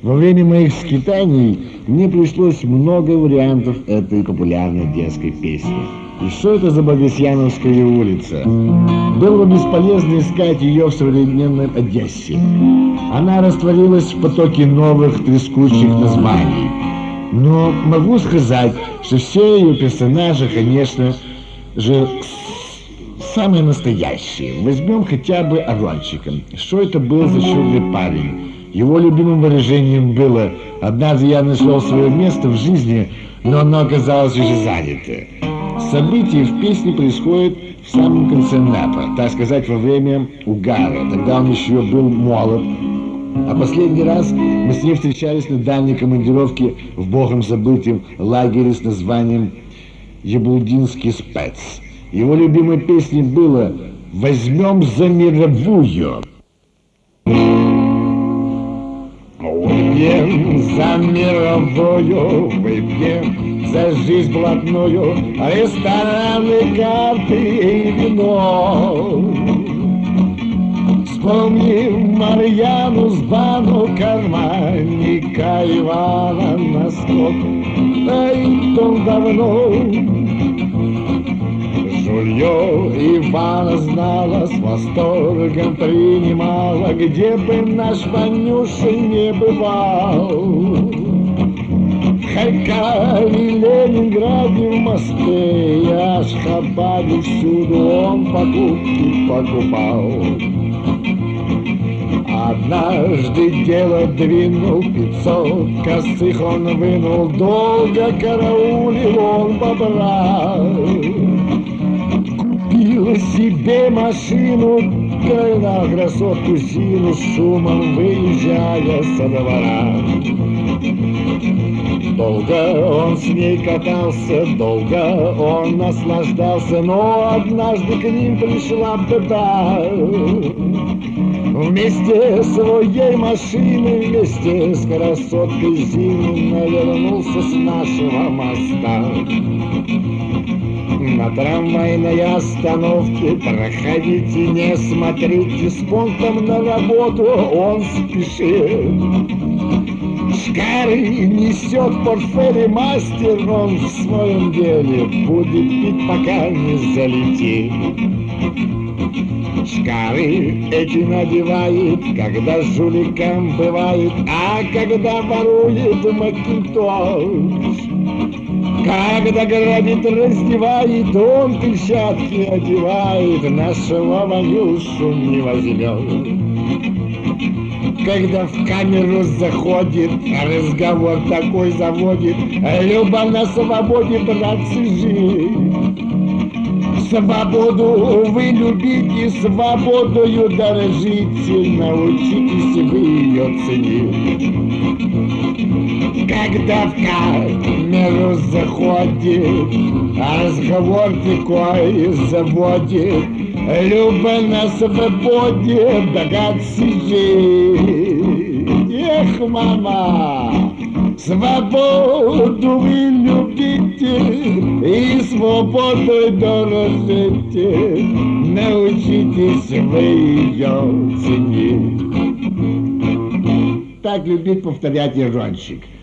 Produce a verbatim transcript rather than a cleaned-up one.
Во время моих скитаний мне пришлось много вариантов этой популярной детской песни. И что это за Богосьяновская улица? Было бы бесполезно искать ее в современной Одессе. Она растворилась в потоке новых трескучих названий. Но могу сказать, что все ее персонажи, конечно же, самые настоящие. Возьмем хотя бы Арончика. Что это был за чудный парень? Его любимым выражением было: «Однажды я нашел свое место в жизни, но оно оказалось уже занято». События в песне происходят в самом конце Нэпа, так сказать, во время угара. Тогда он еще был молод. А последний раз мы с ним встречались на дальней командировке в богом забытом лагере с названием «Яблудинский спец». Его любимой песней было «Возьмем за мировую». Выпьем за мировую, выпьем за жизнь блатную, рестораны, карты и вино. Вспомним Марьяну с бану, карманника Ивана Носков, да и то давно. Жулье Ивана знала, с восторгом принимала, где бы наш Ванюша не бывал. В Харькове, Ленинграде, в Москве и Ашхабаде, всюду он покупки покупал. Однажды дело двинул, пятьсот косых он вынул, долго караулил он бобра. Купил себе машину, на красотку Зину, с шумом выезжая со двора. Долго он с ней катался, долго он наслаждался, но однажды к ним пришла беда. Вместе с своей машиной, вместе с красоткой Зиной навернулся с нашего моста. На трамвайной остановке проходите, не смотрите, с понтом на работу он спешит. Шкары несет в портфеле мастер, он в своем деле будет пить, пока не залетит. Шкары эти надевает, когда жуликом бывает, а когда ворует макинтош. Когда грабит, раздевает, он перчатки одевает, нашего Ванюшу не возьмет. Когда в камеру заходит, разговор такой заводит: «Люба на свободе, братцы, жить». Свободу вы любите, свободою дорожите, научитесь вы ее ценить. Когда в камеру заходит, разговор такой заводит: «Люба на свободе, братцы, жить». Эх, мама, свободу вы любите и свободой дорожите, научитесь вы ее ценить. Так любит повторять Арончик.